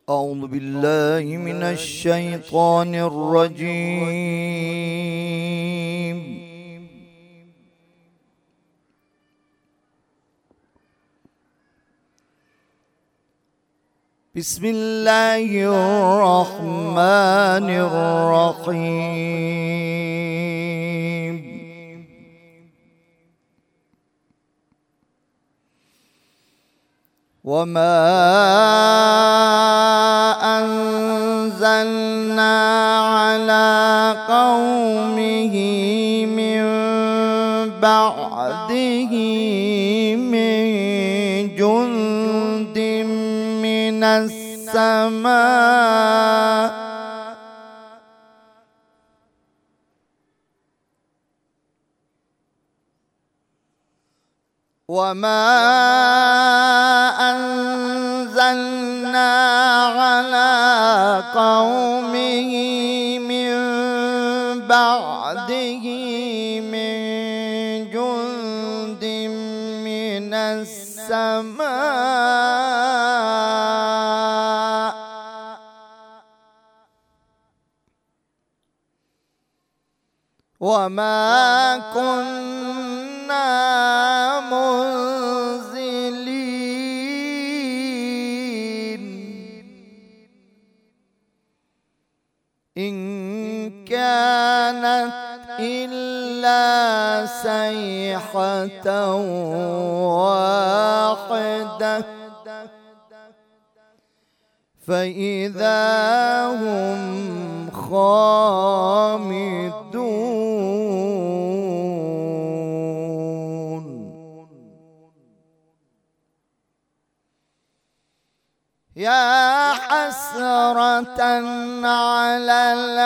أعوذ بالله من الشيطان الرجيم. بسم الله الرحمن الرحيم. وما أنزلنا على قومه من بعده من جند من السماء وما أنزلنا على قومه من بعده من جند من السماء وما كنا منزلين إن كانت إلا صيحة واحدة فإذا هم خامدون. يا حسرة على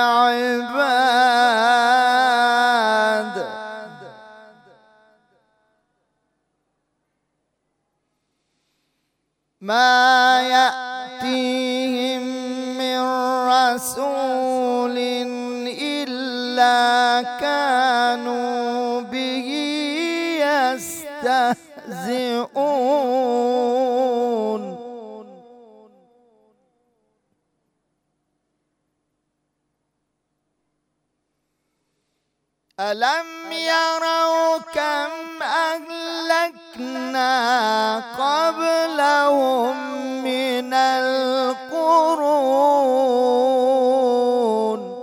العباد ما يأتيهم من رسول إلا كانوا به يستهزئون. ألم يروا كم أهلكنا قبلهم من القرون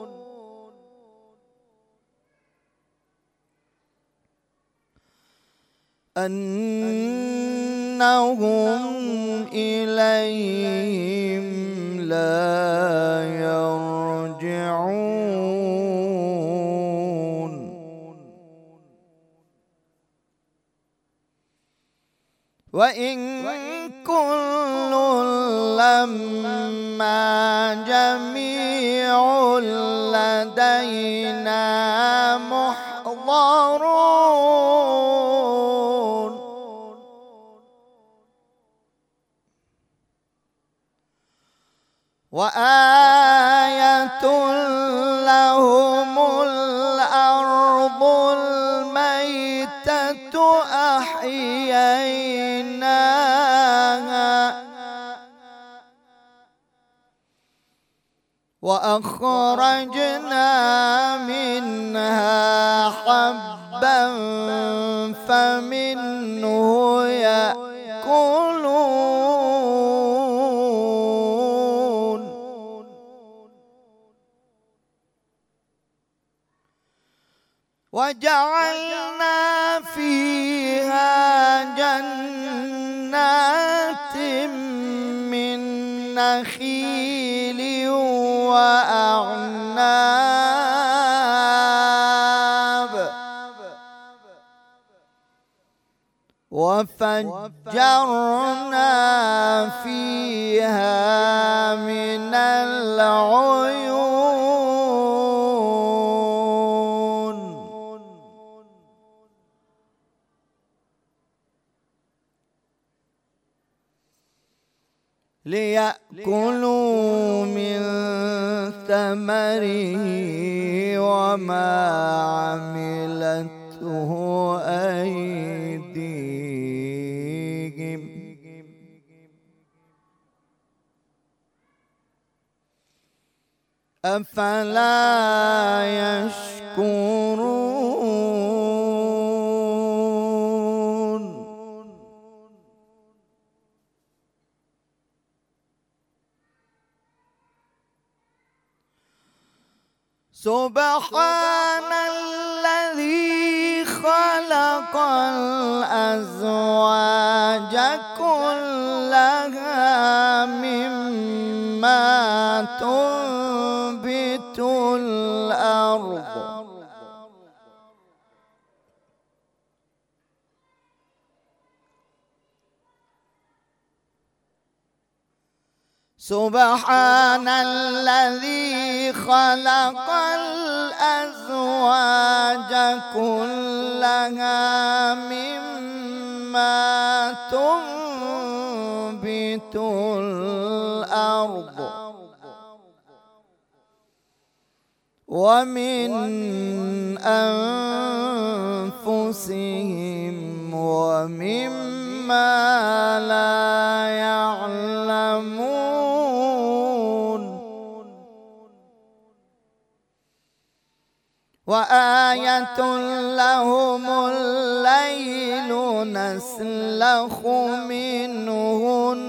أنهم إليهم لا يرجعون. وإن كل لما جميع لدينا محضرون. وآية لهم الأرض الميتة أحييناها وأخرجنا منها حبا فمنه يأكلون وجعلنا فيها جنات من نخيل وأعناب وفجرنا فيها من العيون ليأكلوا من ثمره وما عملته أيديهم أفلا يشكرون سبحان الذي خلق الأزواج كلها مما تنبت الأرض سبحان الذي خلق الأزواج كلها مما تنبت الأرض ومن أنفسهم ومما لا يعلمون وآية لهم الليل نسلخ منه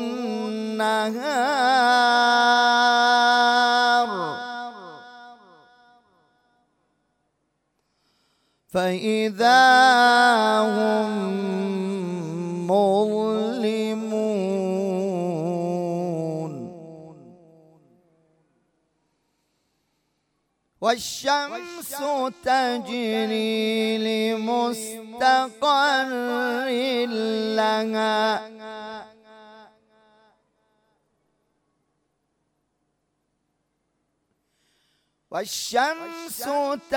النهار فإذا هم مظلمون والشمس تجري لمستقر لها والشمس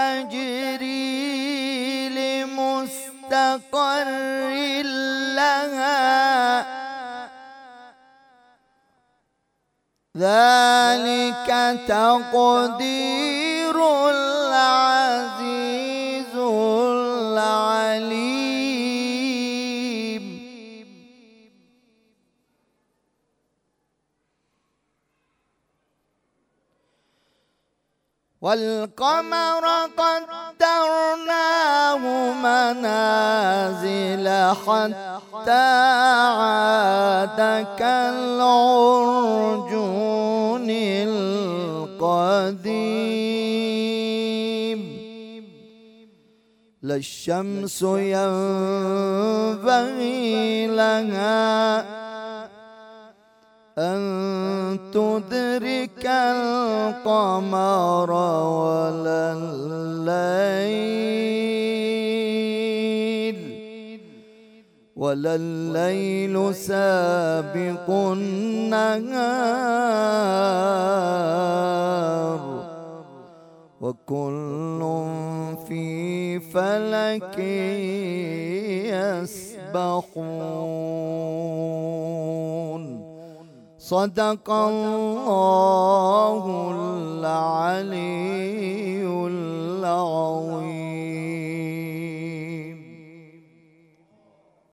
تجري لمستقر لها ذلك تقدير العزيز العليم والقمر قدرناه منازل حتى عاد كالعرجون القديم لا الشمس ينبغي لها أن تدرك القمر ولا الليل سابق النهار وكل في فلك يسبحون صدق الله العلي العظيم.